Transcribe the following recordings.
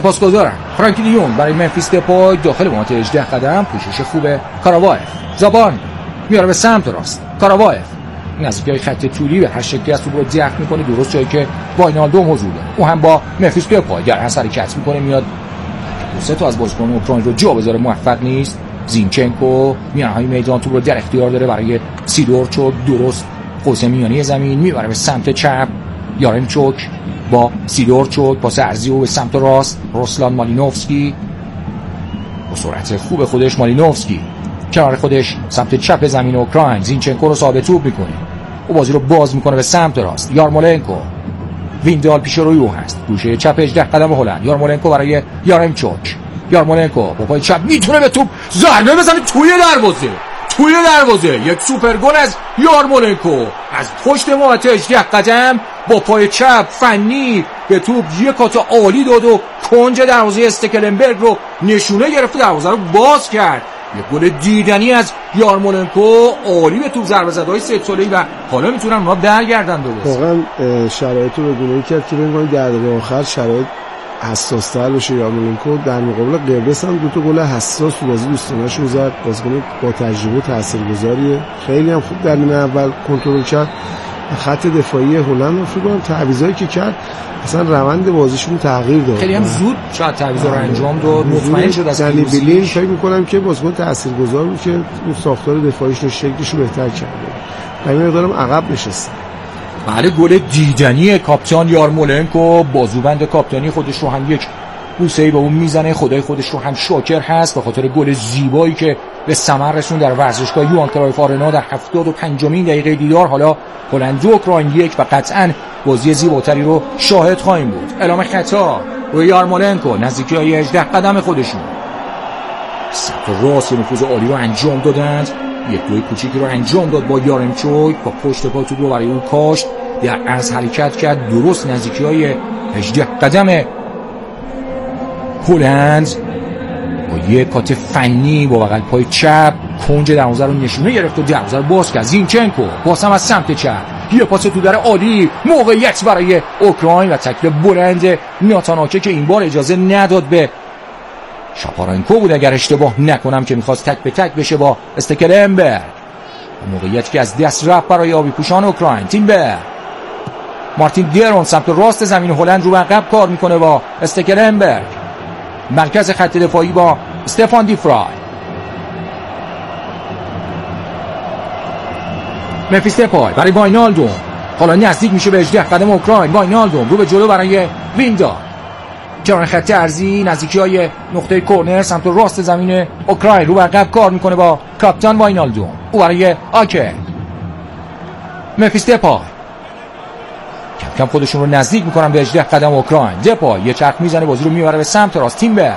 پاسگزارم. فرانکی دیون برای منفیس دپای داخل محوطه 18 قدم. پوشش خوبه کاراوایف. زابان میاره به سمت راست. کاراوایف نزدیکی خط طولی به هر شکلی از توپ رو دفع میکنه درست جایی که واینالدوم حضور داره. او هم با منفیس دپای در اثر حرکت میکنه میاد سه تا از بازیکنان اوکراین رو جا بذاره، موفق نیست. زینچنکو میانهای میدان توپ رو در اختیار داره برای سیدورچوک، درست قوس میانی زمین میبره به سمت چپ. یارمچوک با سیدورچوک پاس ارضی و به سمت راست. روسلان مالینوفسکی با سرعت خوب خودش، مالینوفسکی کنار خودش سمت چپ زمین اوکراین. زینچنکو رو ثابت توپ میکنه، او بازی رو باز میکنه به سمت راست. یارمولنکو، ویندال پیش روی او هست، گوشه چپ 18 قدم هلند. یارمولنکو برای یارمچوک. یارمولنکو با پای چپ میتونه به توپ ضربه بزنه توی دروازه. یک سوپر گل از یارمولنکو از پشت محوطه 18 قدم با پای چپ فنی به توپ یک کات عالی داد و کنج دروازه استکلنبرگ رو نشونه گرفت، دروازه رو باز کرد. یک گل دیدنی از یارمولنکو، عالی به توپ ضربه زدهای سه‌ساله‌ای و حالا میتونن اونا برگردن دوباره. واقعا شرایط رو بگونه کرد که ببینید در دقیقه آخر شرایط حساس‌تر بشه. یارمولنکو در مقابل قبرس هم 2 تا گل حساس تو بازی دوستانه‌اش رو زد. بازیکن با تجربه و تاثیرگذاریه، خیلی هم خوب در نیمه اول کنترل کرد. خط دفاعی هلند رو فکر کنم تعویضایی که کرد اصلا روند بازیشون تغییر داد. خیلی هم زود شاید تعویضا رو انجام داد، مطمئن شد از دنی بیلین. فکر می‌کنم که بازیکن تاثیرگذار بود که اون ساختار دفاعیش رو شکلش رو بهتر کرد. همین مقدارم عقب نشست. بعد گل دیدنی کاپیتان یارمولنکو، بازوبند کاپیتانی خودش رو هم یک بوسه‌ای به اون میزنه. خدای خودش رو هم شاکر هست به خاطر گل زیبایی که به ثمر رسون در ورزشگاه یوهان کرایف آرنا در 75مین دقیقه دیدار. حالا هلند و اوکراین 1 و قطعاً بازی زیباتری رو شاهد خواهیم بود. اعلام خطا روی یارمولنکو نزدیکی 18 قدم خودشون. سمت راست نفوذ عالی رو انجام دادند. یک دوی کوچیکی رو انجام داد با یارمچوک، با پشت پا توپ رو برای او کاشت، در عرض حرکت کرد درست نزدیکی‌های 18 قدم هلند با یک کات فنی با بغل پای چپ کنج دروازه رو نشونه گرفت و دروازه رو باز کرد. زینچنکو باز هم از سمت چپ یه پاس تو در عالی، موقعیت برای اوکراین و تکل بلند ناتاناکه که این بار اجازه نداد به شاپارنکو بود اگر اشتباه نکنم که میخواست تک به تک بشه با استکلنبرگ. موقعیتی که از دست رفت برای آبی پوشان اوکراین. تیمبر مارتین دیرون سمت راست زمین هلند رو عقب کار میکنه با استکلنبرگ. مرکز خط دفاعی با استفان دیفرای. منفیس دپای برای واینالدوم، حالا نزدیک میشه به 18 قدم اوکراین. واینالدوم رو به جلو برای ویندال، کنار خط ارضی نزدیکی‌های نقطه کرنر سمت راست زمین اوکراین رو عقب کار میکنه با کاپیتان واینالدوم. او برای آکه. منفیس دپای کم کم خودشون رو نزدیک میکنن به 18 قدم اوکراین. دپای یه چرخ میزنه بازی رو میبره به سمت راست. تیمبر،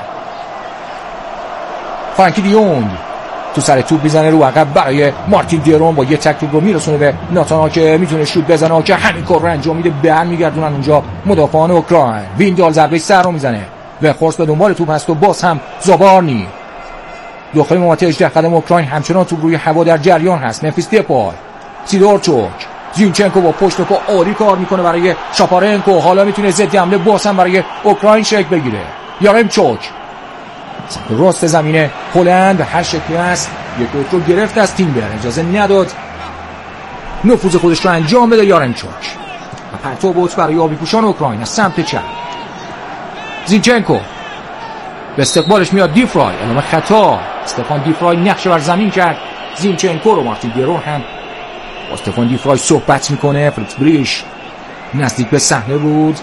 فرانکی دیونگ تو سر توپ میزنه رو عقب برای مارتین دیرون، با یه تک توپ رو میرسونه به ناتانا که میتونه شوت بزنه که همین کار رو انجام میده. برمیگردونن اونجا مدافعان اوکراین. ویندال ضربه سر رو میزنه و خورس به دنبال توپ هست و باز هم زابارنی داخل محوطه 18 قدم اوکراین همچنان توپ روی هوا در جریان هست. منفیس دپای، سیدورچوک، زینچنکو با پشت پا عالی کار میکنه برای شاپارنکو. حالا میتونه ضد حمله باز هم برای اوکراین شکل بگیره. یارمچوک راست زمینه هلند به هر شکلی است یک رو گرفت از تیمبر، اجازه نداد نفوذ خودش رو انجام بده. یارمچوک و پرتو بوت برای آبی پوشان اوکراین از سمت چپ. زینچنکو به استقبالش میاد دیفرای. اعلام خطا. استفان دیفرای نقشه بر زمین کرد زینچنکو رو. مارتین دیرون هم با استفان دیفرای صحبت میکنه. فریتز بریش نزدیک به صحنه بود.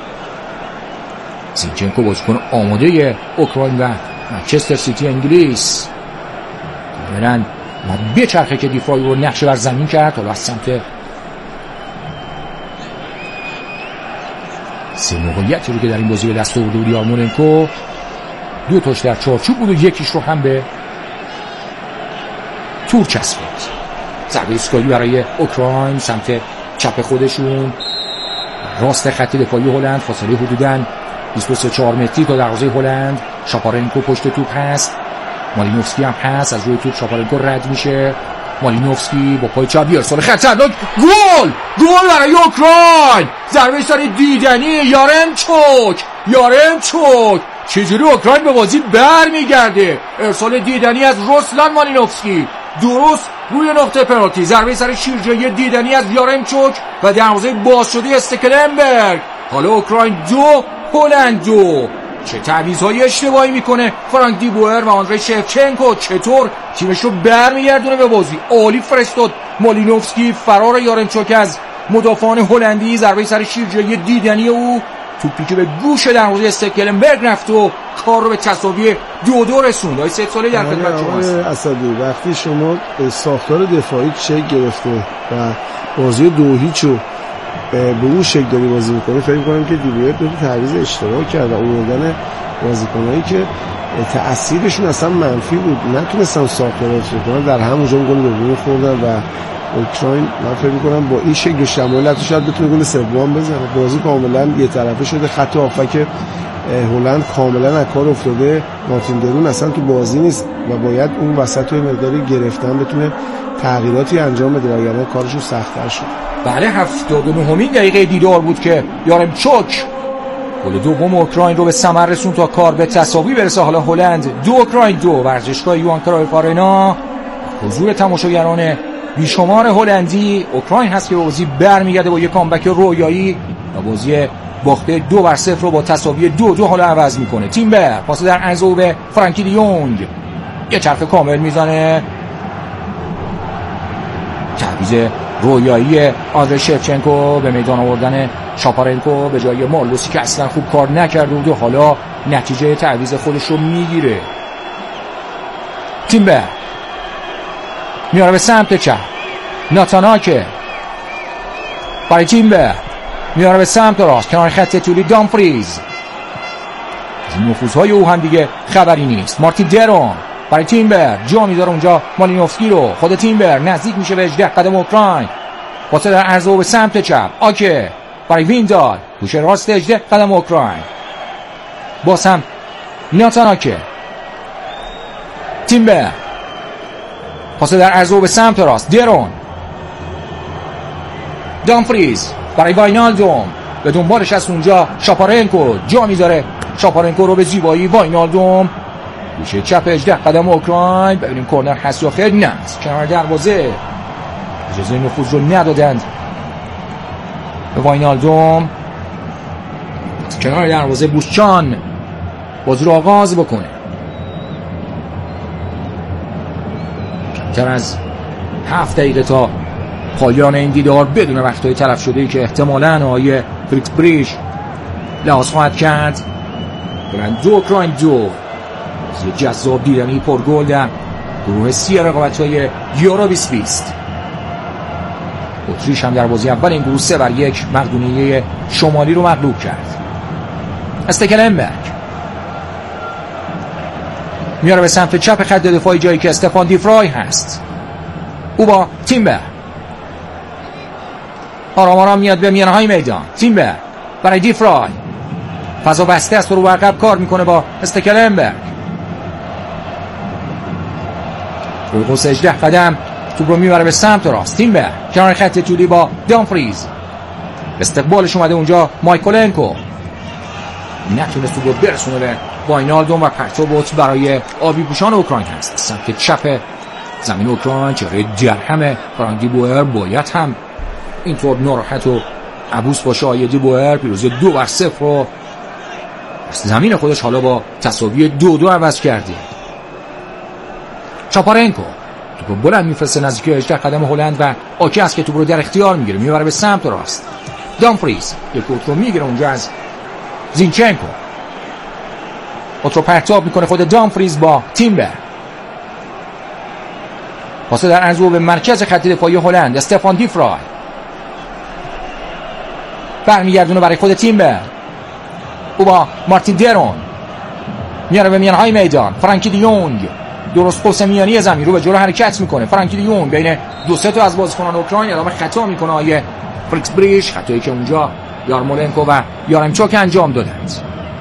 زینچنکو بازیکن آماده اوکراین و منچستر سیتی انگلیس کاملا بچرخه که دیفرای رو نقشه بر زمین کرد. حالا از سمت سه موقعیتی رو که در این بازی به دست آورده بود یارمولنکو، 2 تاش در چارچوب بود و یکیش رو هم به تور چسبید. ضربه ایستگاهی برای اوکراین سمت چپ خودشون، راست خط دفاعی هلند. فاصله حدوداً 23-4 متری تا دروازه هلند. شاپارنکو پشت توپ هست، مالینوفسکی هم هست. از روی توپ شاپارنکو رد میشه. مالینوفسکی با پای چپ ارسال خطرناک، گل برای اوکراین. ضربه سر دیدنی یارمچوک چجوری اوکراین به بازی برمیگرده. ارسال دیدنی از روسلان مالینوفسکی درست روی نقطه پنالتی. ضربه سر شیرجهی دیدنی از یارمچوک و دروازه باز شده استکلنبرگ. حالا اوکراین 2 هلند 2. چه تعویض‌های اشتباهی میکنه فرانک دیبوئر و آندری شفچنکو. چطور تیمش رو برمیگردونه به بازی. عالی فرستاد مالینوفسکی. فرار یارمچوک از مدافعان هلندی. ضربه سر شیرجهی دیدنی او. توپی که به گوش دروازه استکلنبرگ رفت و کار رو به تساوی 2-2 رسوند. آقای سید صالحی در خدمت شماست. اسدی وقتی شما ساختار دفاعی چک گرفته و بازی 2-0 رو به اون شکل داری بازی می‌کنی، فکر می‌کنم که دیبوئر دو تعویض اشتباه کرد و اومدن بازیکنایی که تأثیرشون اصلا منفی بود نتونستن ساختار رو کنن، در همونجا گل دوم خوردن و اوکراین من فکر می‌کنم با این شکل شمال شاید بتونه گل سوم بزنه. بازی کاملا یه طرفه شده. خط هافک هلند کاملا از کار افتاده. مارتین درون اصلا تو بازی نیست و باید اون وسط رو مقداری گرفتن بتونه تغییراتی انجام بده وگرنه کارشو سخت‌تر شد. بله 79مین دقیقه دیدار بود که یارمچوک گل دوم اوکراین رو به ثمر رسوند تا کار به تساوی برسه. حالا هلند 2 اوکراین 2. ورزشگاه یوهان کرایف آرنا حضور تماشاگران بیشمار هلندی. اوکراین هست که به بازی برمیگرده با یک کامبک رویایی و بازی باخته 2-0 رو با تساوی 2-2 حالا عوض میکنه. تیمبر پاس در عرض به فرانکی دیونگ. یه چرخ کامل میزنه. تعویض رویایی آندری شفچنکو به میدان آوردن شاپارنکو به جای مارلوسی که اصلا خوب کار نکرده بود و حالا نتیجه تعویض خودش رو میگیره. تیمبر میاره به سمت چپ. ناتاناکه برای تیمبر میاره به سمت راست کنار خط طولی. دامفریز. از این نفوذهای او هم دیگه خبری نیست. مارتین درون برای تیمبر جا میذاره اونجا مالینوفسکی رو. خود تیمبر نزدیک میشه به 18 قدم اوکراین. پاس در عرض به سمت چپ. آکه برای ویندال گوشه راست 18 قدم اوکراین. باز هم ناتاناکه. تیمبر پاس در عرض به سمت راست. درون. دامفریز برای واینالدوم به دنبالش از اونجا شاپارنکو جا میذاره شاپارنکو رو به زیبایی. واینالدوم گوشه چپ 18 قدم اوکراین. ببینیم کورنر هست یا خیر. نه کنار دروازه. اجازه نفوذ رو ندادند به واینالدوم. کنار دروازه بوسچان بازی رو آغاز بکنه. کمتر از 7 دقیقه تا پایان این دیدار بدون وقتهای تلف شده ای که احتمالاً آقای فریکس بریش لحاظ خواهد کرد. برند 2 اوکراین 2. یه جذاب دیدنی پرگل در گروه سی رقابت‌های یورو 2020. اتریش هم در بازی اول این گروه 3-1 مقدونیه شمالی رو مغلوب کرد. استکلنبرگ میاره به سمت چپ خط دفاعی جایی که استفان دیفرای هست. او با تیمبر آرام میاد به میانهای میدان. تیمبر برای دیفرای. فضا بسته است و رو عقب کار میکنه با استکلنبرگ. روی قوس 18 قدم توپ رو میبره به سمت راست. تیمبر کنار خط طولی با دامفریز. استقبالش اومده اونجا مایکولنکو. نتونست توپ رو برسونه به واینالدوم و پرتوبوت برای آبی پوشان اوکراین هست. سمت چپ زمین اوکراین چهره درهم فرانک دیبوئر باید هم اینطور ناراحت و عبوس باشه. آیه دیبوئر پیروزی 2-0 رو زمین خودش حالا با تساوی 2-2 عوض کرده. چاپارنکو توپ بلند میفرسته نزدیک 18 قدم هلند و آکی است که توپ رو در اختیار میگیره میبره به سمت راست. دامفریز یک اوت رو میگیره اونجا از زینچنکو. اوت رو پرتاب میکنه خود دامفریز با تیمبر. پاس در عرض به مرکز خط دفاعی هلند. استفان دیفرای برمیگردونه برای خود تیمبر. او با مارتین درون میاره به میانهای میدان. فرانکی دیونگ درست قوس میانی زمین رو به جلو حرکت میکنه. فرانکی دیونگ بین 2-3 تا از بازیکنان اوکراین اعلام خطا میکنه آیه فریکس بریش. خطایی که اونجا یارمولنکو و یارمچوک انجام دادند.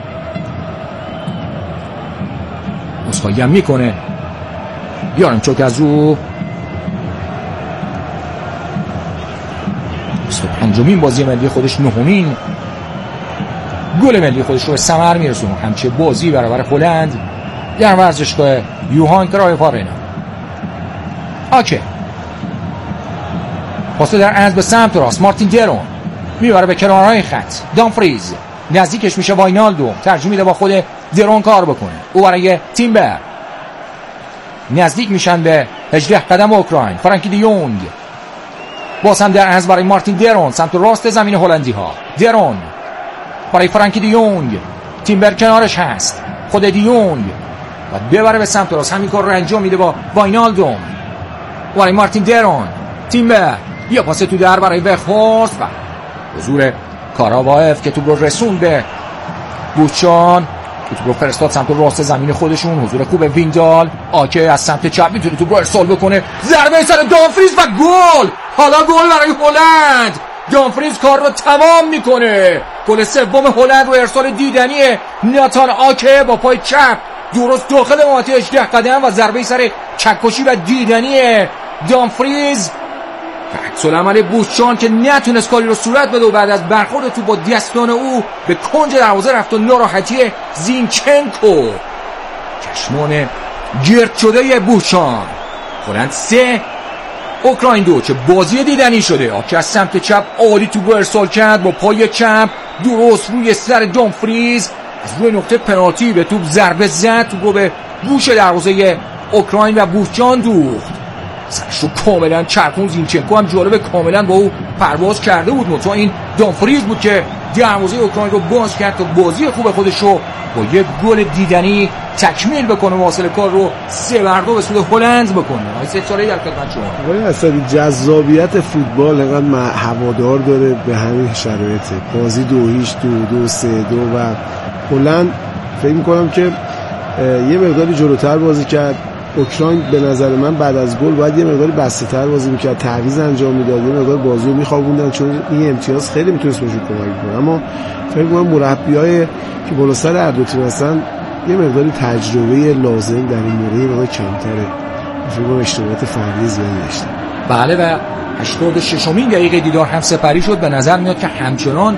مسخایی هم میکنه یارمچوک از او. پنجمین بازی ملی خودش، نهمین گل ملی خودش رو به ثمر میرسونه. همچه بازی برابر هلند در ورزشگاه یوهان کرایف آرنا. آکه پاس در اند به سمت راست، مارتین درون میبره به کنارهای خط، دامفریز نزدیکش میشه، واینالدوم ترجیح میده با خود درون کار بکنه، او برای تیمبر نزدیک میشن به 18 قدم اوکراین. فرانکی دیونگ باز هم در اند برای مارتین درون سمت راست زمین هلندی ها. درون برای فرانکی دیونگ، تیمبر کنارش هست، خود دیونگ باید ببره به سمت راست، همین کار رو انجام میده با واینالدوم برای مارتین درون. تیمبر یه پاس تو در برای وخهورست و حضور کاراوایف که توپ رو رسون به بوچان که توپ رو فرستاد سمت راست زمین خودشون. حضور خوب ویندال. آکه از سمت چپ میتونه توپ رو ارسال بکنه، ضربه سر دامفریز و گل. حالا گل برای هلند. دامفریز کار رو تمام میکنه. گل سوم هلند رو ارسال دیدنی ناتان آکه با پای چپ درست داخل محوطه 18 قدم و ضربه سر چکشی و دیدنی دامفریز. عکس العمل بوچان که نتونست کاری رو صورت بده و بعد از برخورد تو با دستان او به کنج دروازه رفت و ناراحتی زینچنکو چشمان گرد شده بوچان. هلند 3 اوکراین 2. چه بازی دیدنی شده. آکه از سمت چپ عالی توپ ارسال کرد با پای چپ درست روی سر دامفریز، از روی نقطه پنالتی به توپ ضربه زد، توپ رو به گوش دروازه اوکراین و بوچان دوخت. سرش رو کاملا چرخون. زینچنکو هم جالب کاملا با او پرواز کرده بود، منتها این دامفریز بود که دروازه اوکراین رو باز کرد تا بازی خوب خودش رو با یک گل دیدنی تکمیل بکنه و حاصل کار رو 3-2 به سود هلند بکنه. آقای ستاره در خدمت شما. آقای اسدی، جذابیت فوتبال انقدر هوادار داره به همین شرایطه. بازی 2-2 3-2 و هلند فکر می‌کنم که یه مقداری جلوتر بازی کرد. اوکراین به نظر من بعد از گل باید یه مقداری بسته‌تر بازی می‌کرد، تعویض انجام میداد، یه مقدار بازی رو می‌خوابوندن، چون این امتیاز خیلی میتونست بهشون کمک کنه. اما فکر می‌کنم مربیای که بالا سر هر دو تیم هستن یه مقداری تجربه لازم در این مورد مقدار کمتره. فکر کنم اشتباهات فردی زیادی داشتن. بله و 86مین دقیقه دیدار هم سپری شد. به نظر میاد که همچنان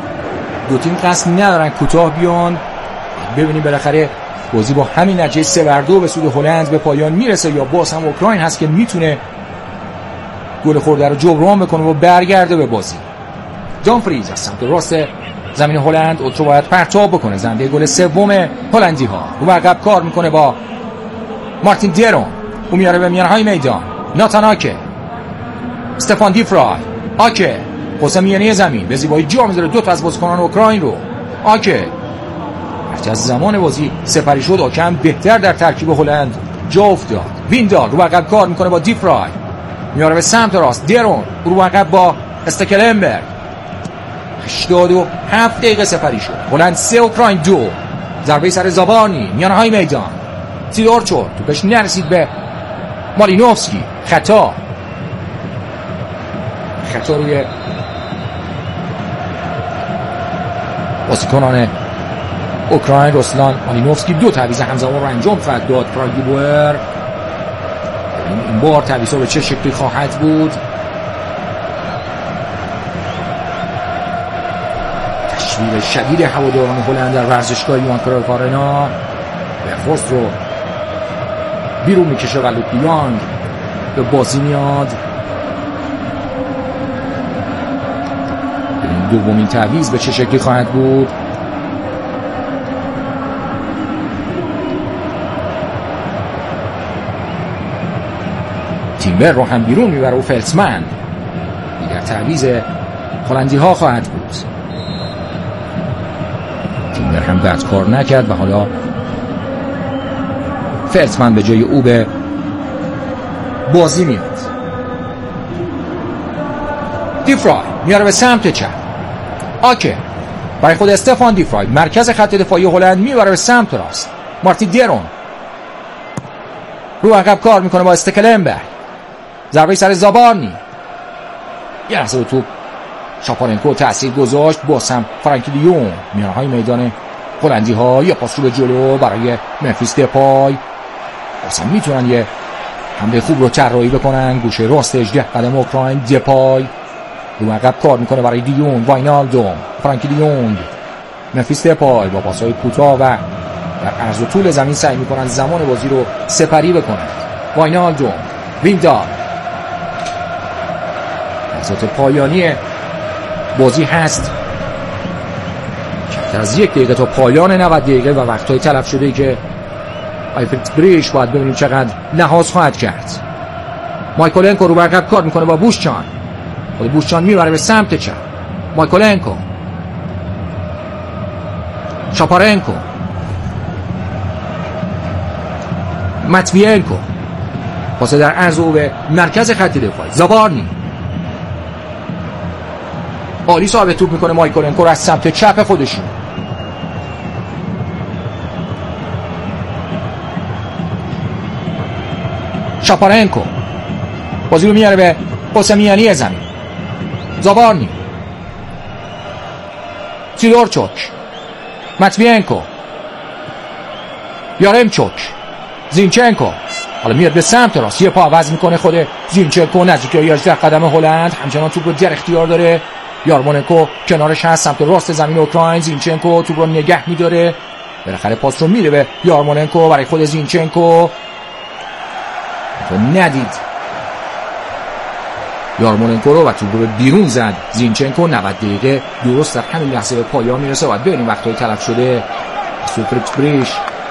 دو تیم قصد ندارن کوتاه بیان. ببینیم بالاخره بازی با همین نتیجه 3-2 به سود هلند به پایان میرسه یا باز هم اوکراین هست که میتونه گل خورده رو جبران بکنه و برگرده به بازی. دامفریز از سمت راست زمین هلند اوترو باید پرتاب بکنه. زنده گل سوم هلندی ها رو عقب کار میکنه با مارتین درون. او میاره به میانهای میدان. ناتان آکه، استفان دیفرای. آکه قوسه میانه زمین به زیبایی جا میذاره دو تا از بازیکنان اوکراین رو. آکه هرچه از زمان بازی سپری شد آکه هم بهتر در ترکیب هلند جا افتاد. ویندال رو عقب کار میکنه با دیفرای، میاره به سمت راست. درون رو عقب با استکلنبرگ. 87 دقیقه سپری شد. هلند 3 اوکراین 2. ضربه سر زابانی میانه های میدان. سیدورچو توپش نرسید به مالینوفسکی. خطا روی بازیکنان اوکراین. رسلان مالینوفسکی 2 تعویض همزمان رو انجام خواهد داد. پراگیبوئر این بار تعویض به چه شکلی خواهد بود؟ تشویق شدید هواداران هلند در ورزشگاه یوهان کرویف آرنا. وخهورست رو بیرون میکشه و لوک دیونگ به بازی میاد. دومین تعویض به چه شکلی خواهد بود؟ تیمبر رو هم بیرون میبره و فلتمن دیگر تعویض هلندی ها خواهد بود. تیمبر هم بد کار نکرد و حالا فلتمن به جای او به بازی میاد. دیفرای میاره به سمت چپ. آکه برای خود استفان دیفرای مرکز خط دفاعی هلند میبره به سمت راست. مارتین درون رو عقب کار میکنه با استکلنبرگ. ضربه سر زابانی. یه لحظه توپ شاپارنکو تأثیر گذاشت. باز هم فرانکی دیون میانه های میدان هلندی ها. یه پاس رو به جلو برای منفیس دپای. باز هم میتونن یه حمله خوب رو طراحی بکنن. گوشه راست 18 قدم اوکراین. دپای رو عقب کار میکنه برای دیون. واینالدوم. فرانکی دیونگ ممفیس دپای با پاس‌های کوتاه و در عرض و طول زمین سعی می‌کنند زمان بازی رو سپری بکنند. واینالدوم، ویندال، لحظات پایانی بازی هست، کمتر از 1 دقیقه تا پایان 90 دقیقه و وقت‌های تلف شده که فریتز بریش باید ببینیم چقدر لحاظ خواهد کرد. مایکولنکو رو برقب کار میکنه با بوشچان، خود بوشچان میبره به سمت چپ. مایکولنکو، شاپارنکو، ماتوینکو، پاس در عرض او به مرکز خط دفاعی. زابارنی عالی صاحب توپ میکنه مایکولنکو رو از سمت چپ خودشون. شاپارنکو بازی رو میاره به پاس میانی زمین. زابارنی، سیدورچوک، ماتوینکو، یارمچوک، زینچنکو، حالا میاد به سمت راست، یه پا عوض میکنه خود زینچنکو نزدیک 18 قدم هلند، همچنان توپ رو در اختیار داره. یارمولنکو کنارش هست سمت راست زمین اوکراین. زینچنکو توپ رو نگه میداره، بالاخره پاس رو میره به یارمولنکو برای خود زینچنکو. ندید یارمولنکو رو و توپ رو بیرون زد زینچنکو. 90 دقیقه درست در همین لحظه به پایان میرسه. باید ببینیم وقت‌های تلف شده فریتز بریش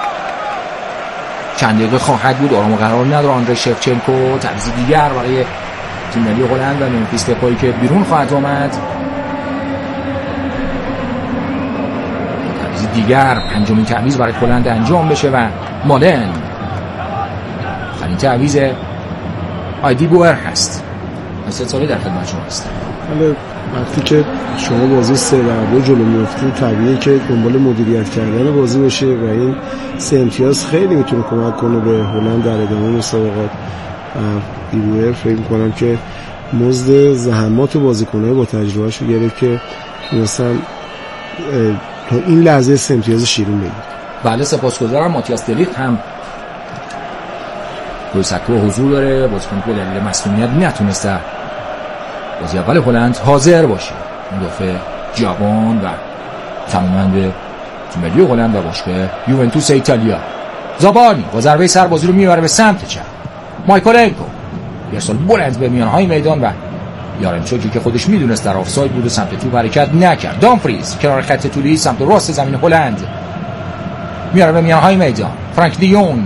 چند دقیقه خواهد بود. آرام و قرار نداره آندری شفچنکو. تعویض دیگر برای تیم ملی هلند و ممفیس دپای که بیرون خواهد آمد. تعویض دیگر، پنجمین تعویض برای هلند انجام بشه و مالن آخرین تعویض آیدی بوئر هست. 3 ساله در خدمت شما هستم. حالا وقتی که شما بازی 3-2 جلو میافتید طبیعیه که دنبال مدیریت کردن بازی باشه و این 3 امتیاز خیلی میتونه کمک کنه به هلند در ادامه مسابقات. دیبوئر فکر می‌کنم که مزد زحمات بازیکن‌های با تجربهش رو گرفت که مثلا تا این لحظه 3 امتیاز شیرین بگیره. بله سپاسگزارم. ماتیاس دلیخت هم روی سکو حضور داره. بازیکن که دلیل مسئولیت نتونست در بازی اول هلند حاضر باشه. مدافع جوان و تماماً به تیم ملی هلند و باشگاه یوونتوس ایتالیا. زابارنی با ضربه سر بازی رو میبره به سمت چپ. مایکولنکو یه سال بلند به میانهای میدان و یارمچوکی که خودش میدونست در آفساید بود و سمت توپ حرکت نکرد. دامفریز کنار خط طولی سمت راست زمین هلند میاره به میانهای میدان. فرانک دیونگ،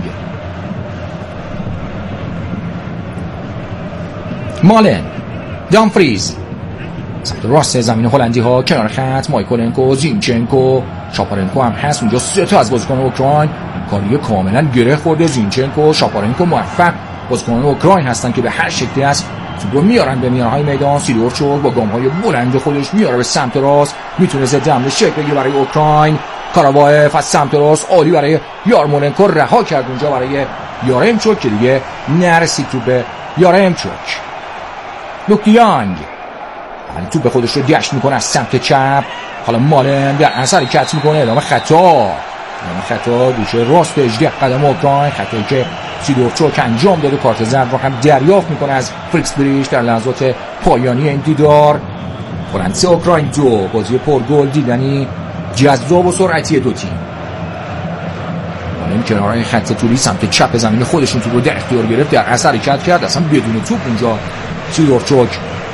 مالن، دامفریز سمت راست زمین هلندی ها کنار خط. مایکولنکو، زینچنکو، شاپارنکو هم هست اونجا. 3 تا از بازیکن اوکراین کاری کاملا گره خورده. زینچنکو، شاپارنکو موفق بازیکنان اوکراین هستن که به هر شکلی است توپ رو میارن به میانهای میدان. سیدورچوک با گام‌های بلند خودش میاره به سمت راست، میتونه ضد حمله شکل بگیره برای اوکراین. کاراوایف از سمت راست عالی برای یارمولنکو رها کرد اونجا برای یارمچوک که دیگه نرسید توپ به یارمچوک. لوکیانگ توپ به خودش رو گشت میکنه از سمت چپ. حالا مالن در اثر حرکت میکنه ادامه خطا گوشه راست 18 قدم اوکراین. خطایی که سیدورچوک انجام داده. کارت زرد رو هم دریافت میکنه از فریتز بریش در لحظات پایانی این دیدار. هلند 3 اوکراین 2. بازی پرگل دیدنی، جذاب و سرعتی دو تیم. مالن کنار خط طولی سمت چپ زمین خودشون توپ رو در اختیار گرفت، در اثر حرکت کرد اصلا بدون توپ اونجا. سیدورچوک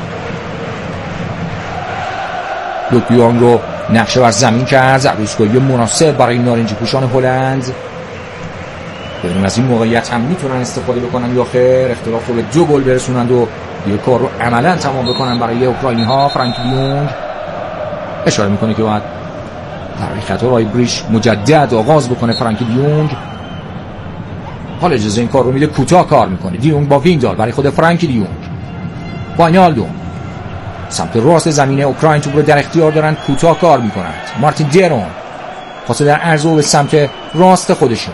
لوکیان رو نقشه بر زمین کرد. ضربه ایستگاهی مناسب برای نارنجی پوشان هلند. ببینیم از این موقعیت هم میتونن استفاده بکنن یا خیر. اختلاف رو به 2 گل برسونند و یه کار رو عملا تمام بکنن برای اوکراینی ها. فرانک دیونگ اشاره میکنه که باید در خطا رای بریش مجدد آغاز بکنه. فرانک دیونگ حالا اجازه این کار رو میده، کوتاه کار میکنه. دیونگ با ویندال برای خود فرانک دیونگ. واینالدوم سمت راست زمینه اوکراین توپ رو در اختیار دارن، کوتاه کار میکنند. مارتین درون پاس در عرض به سمت راست خودشون.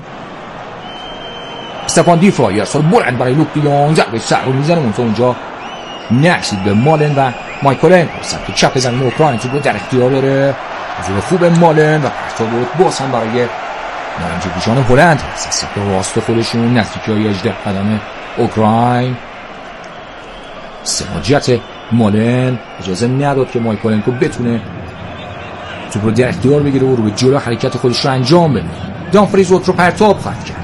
استفان دیفرایر سال بلند برای لوک دیونگ، ضربه سر رو میزنه منتها اونجا نرسید به مالن و مایکولنکو. سمت چپ زمین اوکراین توپ رو در اختیار داره. حضور خوب مالن و پرتاب باز هم برای نارنجی پوشان هلند هست. سمت راست خودشون نزدیکی 18 قدم اوکراین. سماجت مالن اجازه نداد که مایکولنکو بتونه توپ رو در اختیار بگیره و رو به جلو حرکت خودش رو انجام بده. دامفریز رو پرتاب خواهد کرد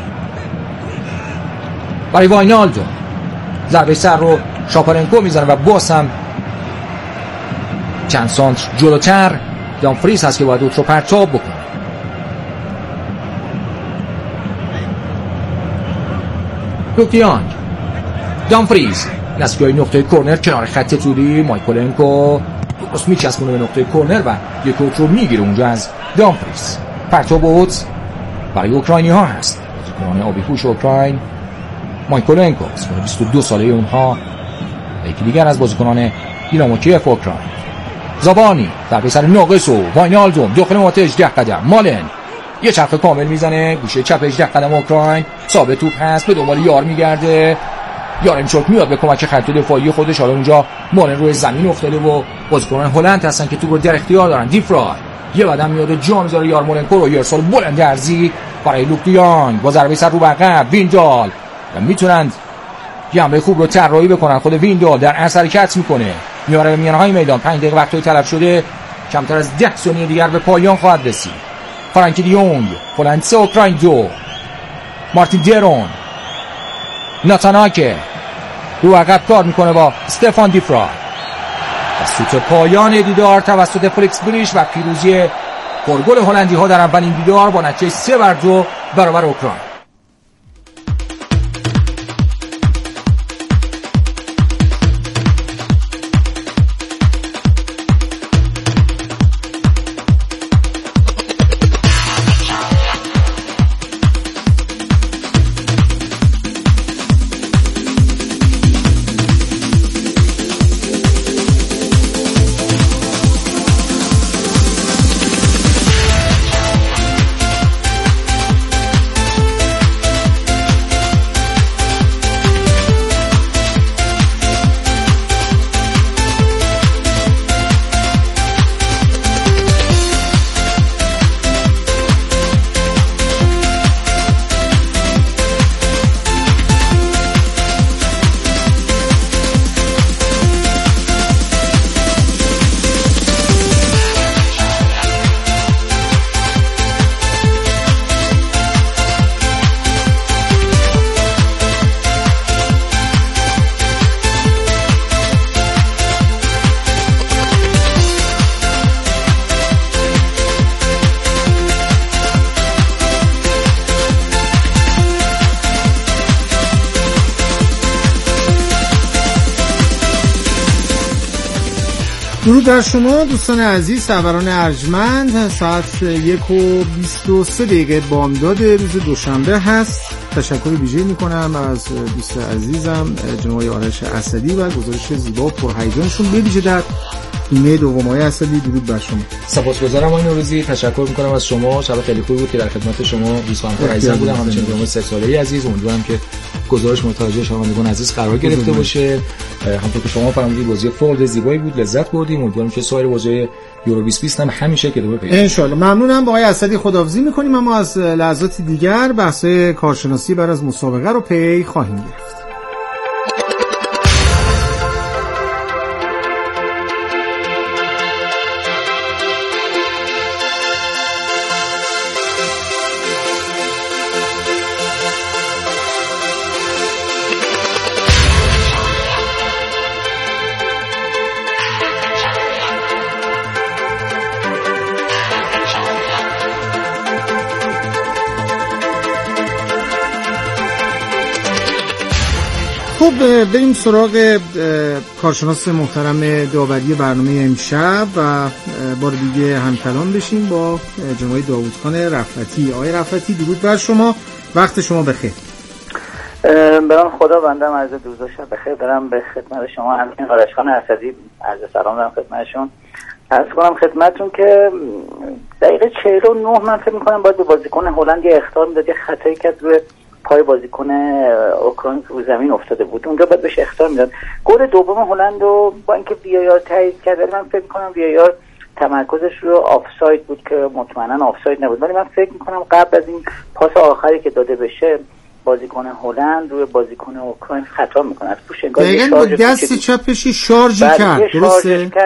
برای واینالدو. ضربه سر رو شاپارنکو میزنه و باز هم چند سانتر جلوتر دامفریز هست که باید رو پرتاب بکنه. لوکیانگ، دامفریز نزدیک نقطه کرنر کنار خط طولی. مایکولنکو درست میچسبونه به نقطه کرنر و یک اوت رو میگیره اونجا از دامفریز. پرتاب اوت برای اوکراینی ها هست. بازیکن آبی پوش اوکراین مایکولنکو 22 ساله اونها، یکی دیگر از بازیکنان دینامو کیف اوکراین. زابانی ضربه سر ناقص و واینالدوم داخل محوطه 18 قدم. مالن یه چرخ کامل میزنه گوشه چپ 18 قدم اوکراین. ثابت توپ هست به دنبال یار میگرده. یارمچوک میاد به کمک خط دفاعی خودش. حالا اونجا مالن روی زمین افتاده و بازیکنان هلند هستن که توپ رو در اختیار دارن. دیفرای یه بعدم میاد و جا میذاره یارمولنکو رو. یرسال بلند ارزی برای لوکیانگ با ضربه سر رو به عقب. ویندال میتونند جنبه خوب رو طراحی بکنن. خود ویندال در اثر حرکت میکنه میاره به میانهای میدان. 5 دقیقه وقت طلب شده، کمتر از 10 ثانیه دیگر به پایان خواهد رسید. فرانکی دیونگ هلند 3 اوکراین 2. مارتین درون ناتاناکه رو عقب کار میکنه با استفان دیفرای. سوت پایان دیدار توسط فلیکس بریش و پیروزی پرگل هلندی ها در اولین دیدار با نتیجه 3-2 برابر اوکراین. درود بر شما دوستان عزیز، سروران ارجمند. ساعت 1:23 بامداد روز دوشنبه هست. تشکر ویژه میکنم از دوست عزیزم جناب آرش اسدی و گزارش زیبا و پرهیجانشون، به ویژه در نیمه دومای اسدی. درود بر شما. سپاسگزارم آقای نوروزی، تشکر میکنم از شما. شب خیلی خوبی بود که در خدمت شما دوستان عزیزم بودم. همچنین جناب سه ساله‌ای عزیز، امیدوارم که گزارش متوجه شنوندگان عزیز قرار گرفته باشه. همونطور که شما فرمودید بازی فوق زیبایی بود، لذت بردیم. امیدوارم که سایر بازی یورو 2020 هم همیشه که ادامه پیدا کنه ان شاء الله. ممنونم. با آقای اسدی خداحافظی می‌کنیم، اما از لحظات دیگر بحث کارشناسی بعد از مسابقه رو پی خواهیم گرفت. خب بریم سراغ کارشناس محترم داوری برنامه امشب و بار دیگه همکلام بشیم با جناب داوودخان رفعتی. آقای رفعتی درود بر شما، وقت شما بخیر. برام خدا بندم عرض درود و شب بخیر دارم به خدمت شما. همین آرشخان اسدی عرض سلام دارم خدمتشون. عرض کنم خدمتتون که دقیقه 49 من فکر می‌کنم باید به بازیکن هلند یه اخطار میداد، یه خطایی کرد روی پای بازیکن اوکراین رو زمین افتاده بود، اونجا باید بهش اخطار میداد. گل دوم هلند رو با اینکه وی آر تایید کرد، ولی من فکر می‌کنم وی آر تمرکزش رو آفساید بود که مطمئنا آفساید نبود، ولی من فکر می‌کنم قبل از این پاس آخری که داده بشه بازیکن هلند روی بازیکن اوکراین خطا میکنه. از پوش انگار با دست چپشی شارژ کرد، درسته؟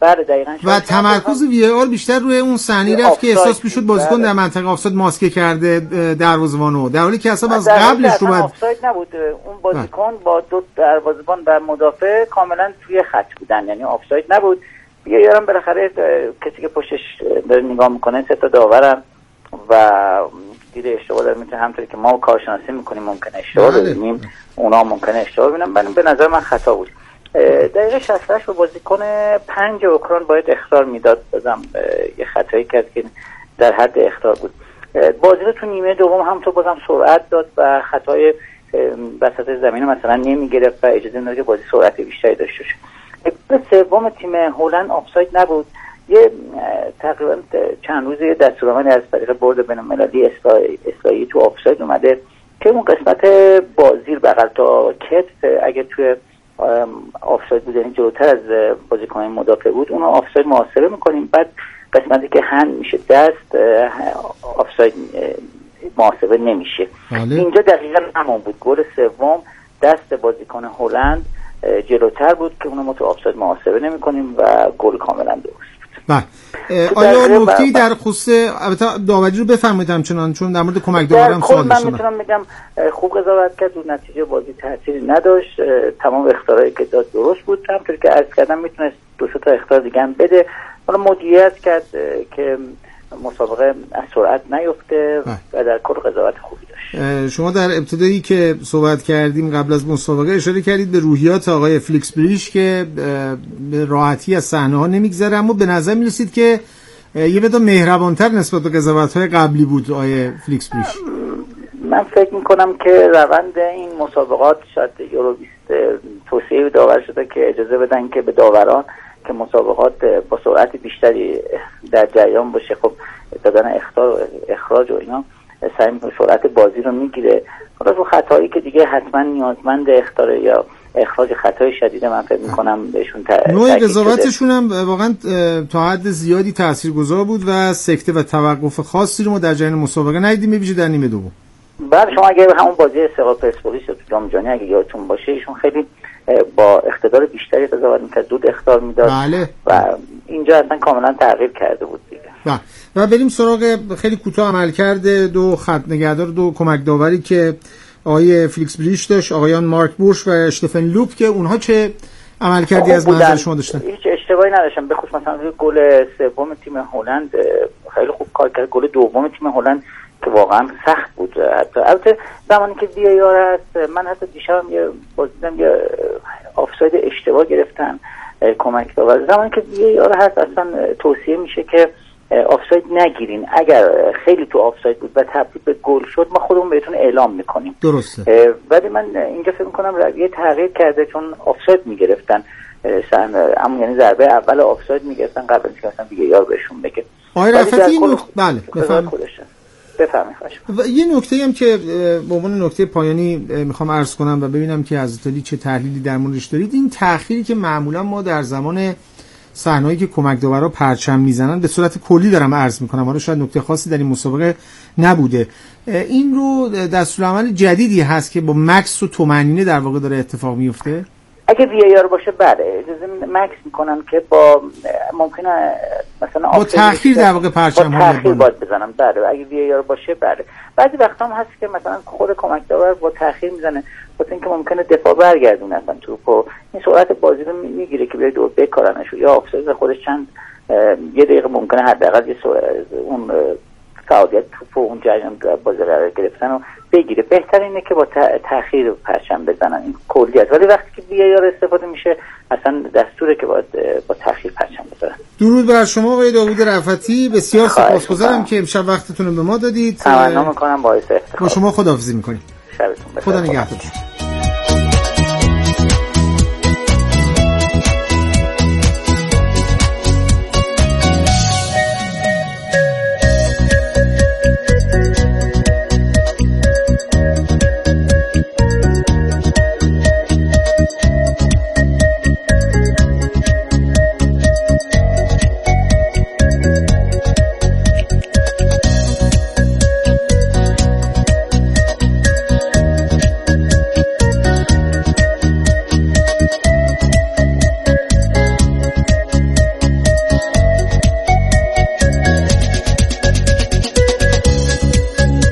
بله دقیقاً. و تمرکز وی آر بیشتر روی اون صحنه رفت که احساس میشد بازیکن در منطقه آفساید ماسکه کرده دروازه‌بانو، در حالی که اصلا از قبلش رو آفساید نبود. اون بازیکن با دو دروازه‌بان و مدافع کاملا توی خط بودن، یعنی آفساید نبود. یارم بالاخره کسی که پشتش داره نگاه میکنه سه تا داورن و دید اشتباه داره میتونه، همونطوری که ما کارشناسی میکنیم ممکنه اشتباه ببینیم، اونا ممکنه اشتباه ببینن. به نظر من خطا بود. دقیقه 68 به بازیکن 5 اوکراین باید اخطار میداد، بازم یه خطایی کرد که در حد اخطار بود. بازی رو تو نیمه دوم همونطور بازم سرعت داد و خطای وسط زمین مثلا نمیگرفت و اجازه نمیداد که بازی سرعت بیشتری داشته باشه. گل سوم تیم هلند آفساید نبود. یه تقریبا چند روز یه دستورالعملی از طریق بورد بین‌المللی اصلاحی تو آفساید اومده که اون قسمت بازی بغل تا کتف اگه توی آفساید بود، یعنی جلوتر از بازیکن مدافع بود، اونو آفساید محاسبه میکنیم. بعد قسمتی که هند میشه دست، آفساید محاسبه نمیشه. اینجا دقیقاً همون بود. گل سوم دست بازیکن هلند جلوتر بود که اونو ما تو آفساید محاسبه نمیکنیم و گل کاملا درست. بله. آیا نکته‌ای در خصوص البته داوری رو بفرمایید همچنان، چون در مورد کمک داورم سوال داشتم. من میتونم بگم خوب قضاوت کرد، رو نتیجه بازی تأثیری نداشت، تمام اختیارایی که داد درست بود. همونطور که عرض کردم میتونست 2 تا اختیار دیگه هم بده. حالا مدیریت کرد که مسابقه از سرعت نیفته و در کل قضاوت خوبی داشت. شما در ابتدایی که صحبت کردیم قبل از مسابقه اشاره کردید به روحیات آقای فلیکس بریش که به راحتی از صحنه‌ها نمیگذره، اما به نظر میرسید که یه مقدار مهربان‌تر نسبت به قضاوت‌های قبلی بود آقای فلیکس بریش. من فکر می‌کنم که روند این مسابقات شاید یورو 20 توصیه داور شده که اجازه بدن که به داوران که مسابقات با سرعت بیشتری در جریان باشه، خب دادن اخطار و اخراج و اینا سعی می‌کنه سرعت بازی رو میگیره. حالا رو خطایی که دیگه حتما نیازمند اخطار یا اخراج خطای شدیده من فکر می‌کنم بهشون نوع قضاوتشون هم واقعا تا حد زیادی تاثیرگذار بود و سکته و توقف خاصی رو ما در جریان مسابقه ندیدیم، ببینید در نیمه دوم. بعد شما اگه همون بازی استقلال پرسپولیس تو جام جهانی اگه یادتون باشه ایشون خیلی با اقتدار بیشتری قضاوت می‌کرد، زود اخطار میداد. بله. و اینجا اصلا کاملا تغییر کرده بود دیگه. بله. و بریم سراغ خیلی کوتاه عملکرد دو خط نگهدار، دو کمک داوری که آقای فلیکس بریش داشت، آقایان مارک بورش و اشتفن لوپ، که اونها چه عملکردی از منظر شما داشتن؟ هیچ اشتباهی نداشتن، به خصوص مثلا روی گل سوم تیم هلند خیلی خوب کار کرد. گل دوم تیم هلند که واقعا سخت بود. البته زمانی که وی آر هست، من حتی دیشبم یه بازیدم یه آفساید اشتباه گرفتن کمک داور. زمانی که وی آر هست اصلا توصیه میشه که آفساید نگیرین. اگر خیلی تو آفساید بود و تبدیل به گل شد ما خودمون بهتون اعلام میکنیم. درسته. ولی من اینجا فکر میکنم رویه تغییر کرده، چون آفساید میگرفتن، اما یعنی ضربه اول آفساید میگرفتن قبل از اینکه مثلا وی آر بهشون بگه. آقای رفعتی بله بفرمایید. و یه نکته هم که به عنوان نکته پایانی میخوام عرض کنم و ببینم که از اطلاعی چه تحلیلی در موردش دارید، این تأخیری که معمولا ما در زمان صحنه‌ای که کمک داورا پرچم میزنن به صورت کلی دارم عرض میکنم، حالا شاید نکته خاصی در این مسابقه نبوده، این رو دستورالعمل جدیدی هست که با مکس و طمأنینه در واقع داره اتفاق میفته؟ اگه وی آر باشه بله اجازه مکس میکنن که با ممکنه مثلا با تأخیر در واقع پرچم با تأخیر باید بزنن. بله اگه وی آر باشه بله. بعضی وقتا هم هست که مثلا خود کمک داور با تأخیر میزنه واسه اینکه ممکنه دفاع برگردونه اصلا توپو، این سرعت بازی رو میگیره که بیاد دور بکارنش، یا آفساید خودش چند یه دقیقه ممکنه حداقل اون فعالیت توپو اون جریان بازی قرار گرفتن رو بگیره. بهتر اینه که با تأخیر پرچم بزنن، این کلیت. ولی وقتی که وی آر استفاده میشه اصلا دستوره که باید با تأخیر پرچم بزنن. درود بر شما آقای داوود رفعتی، بسیار سپاسگزارم که امشب وقتتون رو به ما دادید. تمنا میکنم باعث افتخار. با شما خداحافظی میکنیم. شبتون بخیر. خدا نگهدار.